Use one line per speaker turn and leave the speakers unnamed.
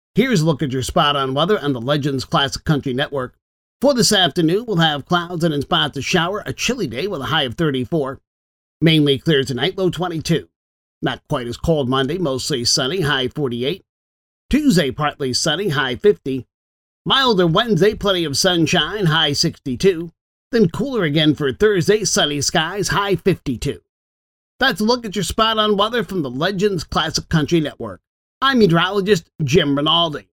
Here's a look at your spot-on weather on the Legends Classic Country Network. For this afternoon, we'll have clouds and in spots of shower, a chilly day with a high of 34. Mainly clear tonight, low 22. Not quite as cold Monday, mostly sunny, high 48. Tuesday, partly sunny, high 50. Milder Wednesday, plenty of sunshine, high 62. Then cooler again for Thursday, sunny skies, high 52. That's a look at your spot-on weather from the Legends Classic Country Network. I'm meteorologist Jim Rinaldi.